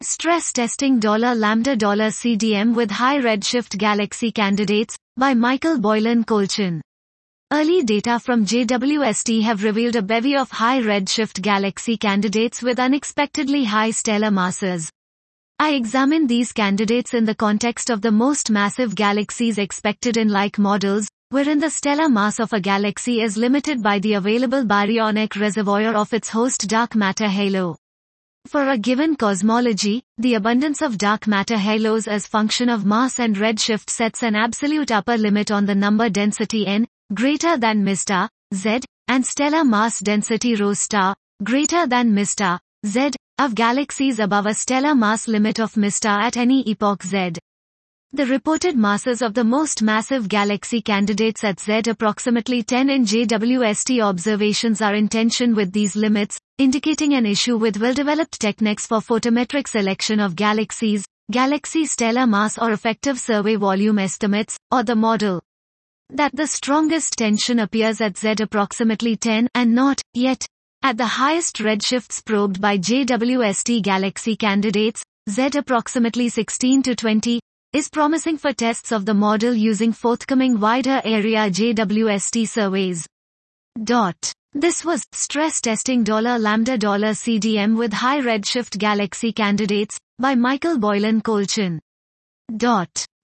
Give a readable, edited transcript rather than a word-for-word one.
Stress testing $lambda $CDM with high redshift galaxy candidates, by Michael Boylan Colchin. Early data from JWST have revealed a bevy of high redshift galaxy candidates with unexpectedly high stellar masses. I examined these candidates in the context of the most massive galaxies expected in like models, wherein the stellar mass of a galaxy is limited by the available baryonic reservoir of its host dark matter halo. For a given cosmology, the abundance of dark matter halos as function of mass and redshift sets an absolute upper limit on the number density n, greater than μ star, z, and stellar mass density rho star, greater than μ star, z, of galaxies above a stellar mass limit of μ star at any epoch z. The reported masses of the most massive galaxy candidates at Z approximately 10 in JWST observations are in tension with these limits, indicating an issue with well-developed techniques for photometric selection of galaxies, galaxy stellar mass or effective survey volume estimates, or the model. That the strongest tension appears at Z approximately 10 and not, yet, at the highest redshifts probed by JWST galaxy candidates, Z approximately 16 to 20, is promising for tests of the model using forthcoming wider area JWST surveys. This was Stress Testing $lambda $CDM with High Redshift Galaxy Candidates, by Michael Boylan Colchin.